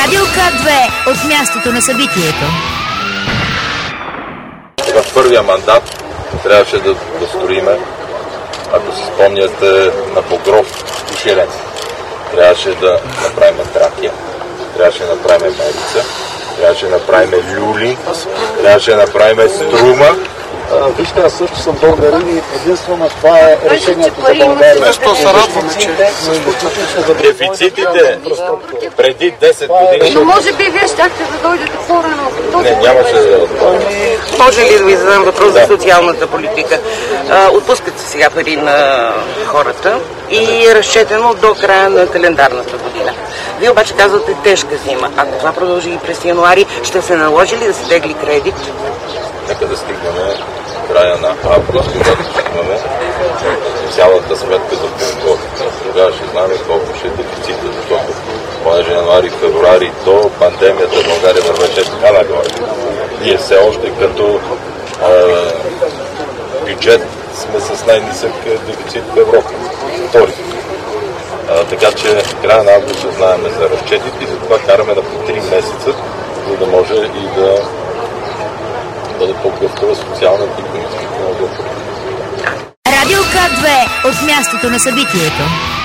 Радио К2 от мястото на събитието. В първия мандат трябваше да строиме, ако си спомняте, на Богров и Ширен. Трябваше да направим Тракия, трябваше да направим Мерица, трябваше да направим Люлин, трябваше да направим Струма. Вижте, аз също съм българин и единствено това е решението за България. Защо се радваме, че дефицитите преди 10 години... Но може би вие щяхте да дойдете по-рано. Не, нямаше да... Може ли да ви задам въпрос за социалната политика? Отпускат се сега пари на хората и е разчетено до края на календарната година. Вие обаче казвате тежка зима. Ако това продължи и през януари, ще се наложи ли да се тегли кредит? Нека да стигнем края на август, когато имаме цялата сметка за полугодие. Тогава ще знаем колко ще е дефицита, защото понеже януари, февруари до пандемията в България вървеше така нагоре. Ние все още като бюджет сме с най-нисък дефицит в Европа. Втори. Така че края на август ще знаем за разчетите и затова караме на по 3 месеца, за да може и да бъде по-гъвкава социалната и икономическата политика. Радио К2 от мястото на събитието.